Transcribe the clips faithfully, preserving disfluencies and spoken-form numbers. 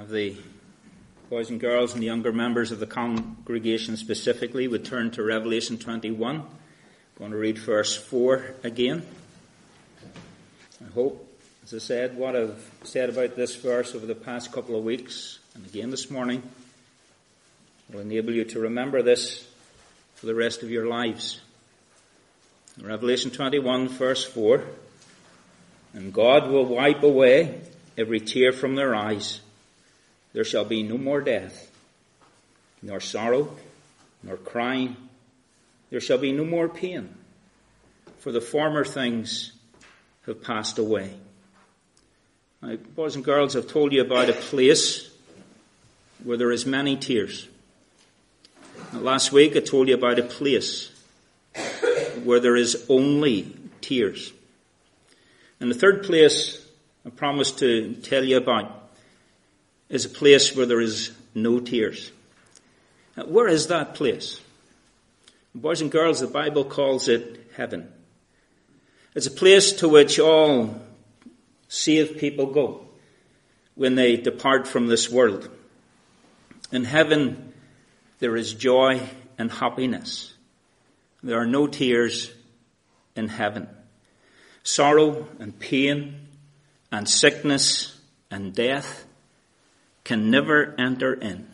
of the boys and girls and the younger members of the congregation specifically would turn to Revelation twenty-one. I'm going to read verse four again. I hope, as I said, what I've said about this verse over the past couple of weeks and again this morning will enable you to remember this for the rest of your lives. Revelation twenty-one, verse four. And God will wipe away every tear from their eyes. There shall be no more death, nor sorrow, nor crying. There shall be no more pain, for the former things have passed away. Now, boys and girls, I've told you about a place where there is many tears. Now, last week I told you about a place where there is only tears. And the third place I promised to tell you about is a place where there is no tears. Now, where is that place? Boys and girls, the Bible calls it heaven. It's a place to which all saved people go when they depart from this world. In heaven, there is joy and happiness. There are no tears in heaven. Sorrow and pain and sickness and death can never enter in.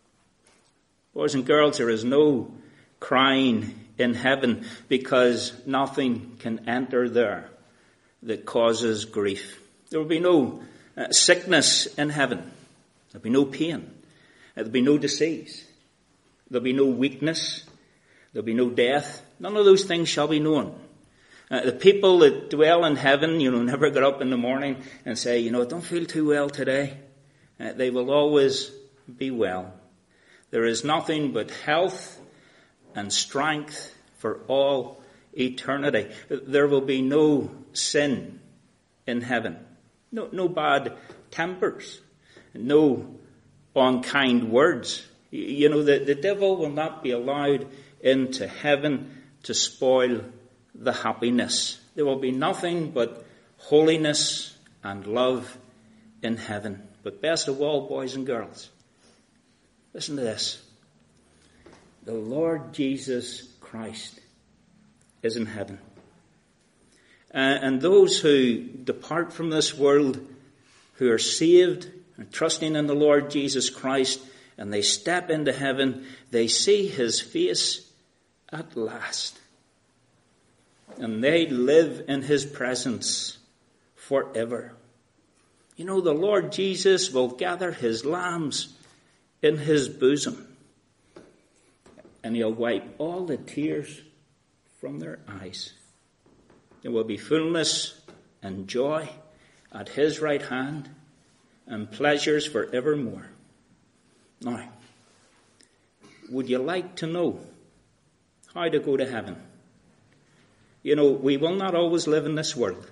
Boys and girls, there is no crying in heaven because nothing can enter there that causes grief. There will be no uh, sickness in heaven. There will be no pain. There will be no disease. There will be no weakness. There will be no death. None of those things shall be known. Uh, the people that dwell in heaven, you know, never get up in the morning and say, you know, I don't feel too well today. Uh, they will always be well. There is nothing but health and strength for all eternity. There will be no sin in heaven. No, no bad tempers. No unkind words. You know, the, the devil will not be allowed into heaven to spoil the happiness. There will be nothing but holiness and love in heaven. But best of all, boys and girls, listen to this. The Lord Jesus Christ is in heaven. Uh, and those who depart from this world, who are saved and trusting in the Lord Jesus Christ, and they step into heaven, they see his face at last. And they live in his presence forever. You know, the Lord Jesus will gather his lambs in his bosom. And he'll wipe all the tears from their eyes. There will be fullness and joy at his right hand and pleasures forevermore. Now, would you like to know how to go to heaven? You know, we will not always live in this world.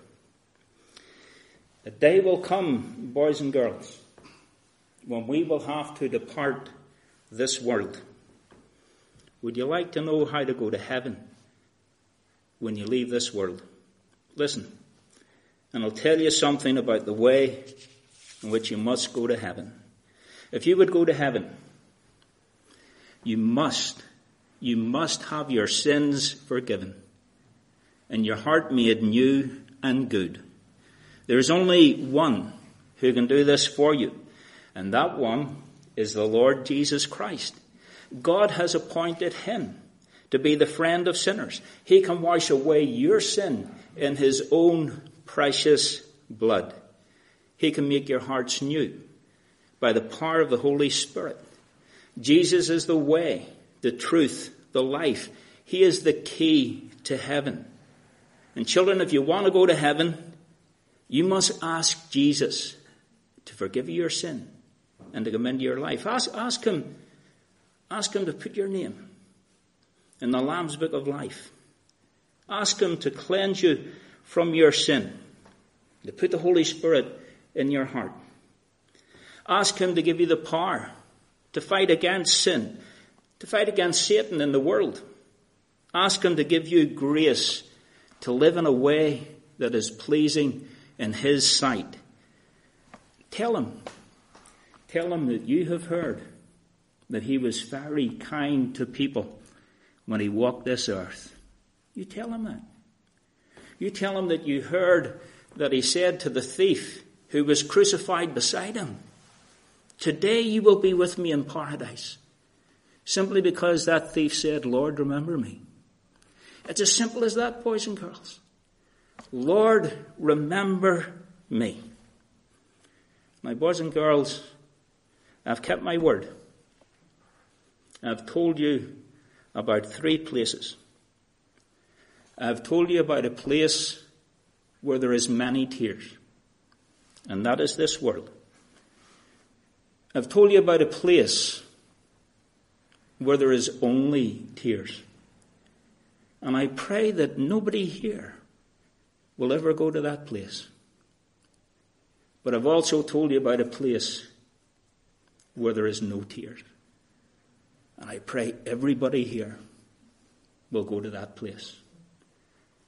A day will come, boys and girls, when we will have to depart this world. Would you like to know how to go to heaven when you leave this world? Listen, and I'll tell you something about the way in which you must go to heaven. If you would go to heaven, you must, you must have your sins forgiven and your heart made new and good. There is only one who can do this for you, and that one is the Lord Jesus Christ. God has appointed him to be the friend of sinners. He can wash away your sin in his own precious blood. He can make your hearts new by the power of the Holy Spirit. Jesus is the way, the truth, the life. He is the key to heaven. And children, if you want to go to heaven, you must ask Jesus to forgive you your sin and to come into your life. Ask, ask him, ask him to put your name in the Lamb's Book of Life. Ask him to cleanse you from your sin, to put the Holy Spirit in your heart. Ask him to give you the power to fight against sin, to fight against Satan in the world. Ask him to give you grace to live in a way that is pleasing in his sight. Tell him. Tell him that you have heard that he was very kind to people when he walked this earth. You tell him that. You tell him that you heard that he said to the thief who was crucified beside him, today you will be with me in paradise. Simply because that thief said, Lord, remember me. It's as simple as that, boys and girls. Lord, remember me. My boys and girls, I've kept my word. I've told you about three places. I've told you about a place where there is many tears, and that is this world. I've told you about a place where there is only tears. And I pray that nobody here will ever go to that place. But I've also told you about a place where there is no tears. And I pray everybody here will go to that place.